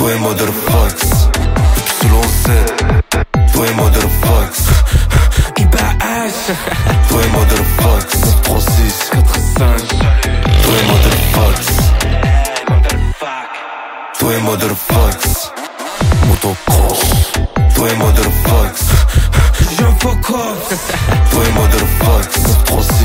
Toi et motherfucks. Sous l'on toi et motherfucks. IBH. Toi et motherfucks. 936 45. Toi et motherfucks. Toi et motherfucks. Motocross. Toi et motherfucks. J'en fuck off. Toi et motherfucks. 936